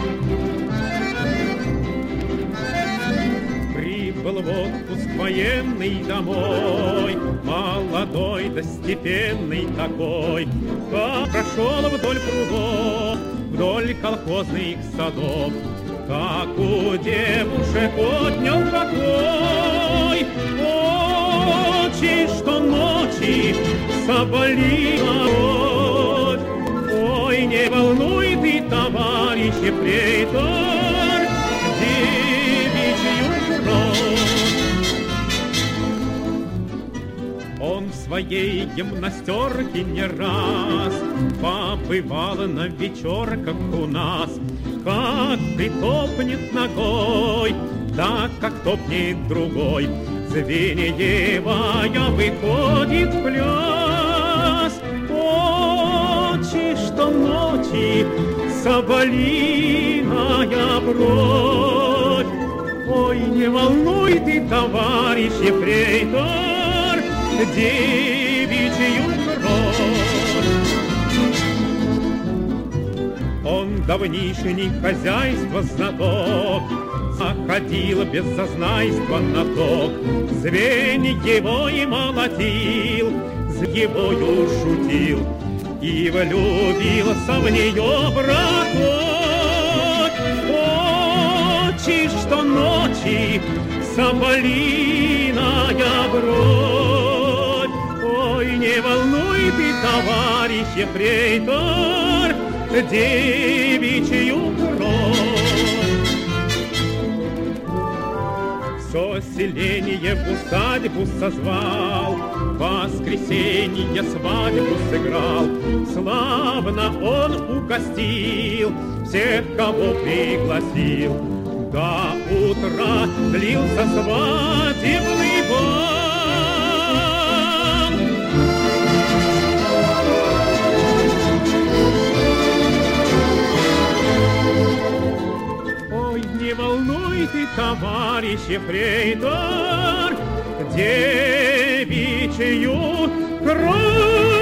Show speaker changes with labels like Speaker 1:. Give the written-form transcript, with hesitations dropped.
Speaker 1: Прибыл в отпуск военный домой, молодой да степенный такой, как прошел вдоль прудов, вдоль колхозных садов, как у девушек отнял покой. Ночи, что ночи, соболина кровь. Ой, не волнуй ты, товарищ ефрейтор, девичью кровь. Он в своей гимнастерке не раз побывал на вечерках у нас. Как притопнет ногой, да как топнет другой, Звеньевая выходит в пляс. Ночи, что ночи, соболиная бровь. Ой, не волнуй ты, товарищ ефрейтор, девичью кровь. Он давнишний хозяйства знаток, заходил без зазнайства на ток, звень его и молотил, с егою шутил, и влюбился в нее браток. Ночи, что ночи, соболиная бровь. Ой, не волнуй ты, товарищ ефрейтор, девичью кровь. Все селение в усадьбу созвал, в воскресенье свадьбу сыграл. Славно он угостил всех, кого пригласил. До утра длился свадебный бал. Не волнуй ты, товарищ ефрейтор, девичью кровь.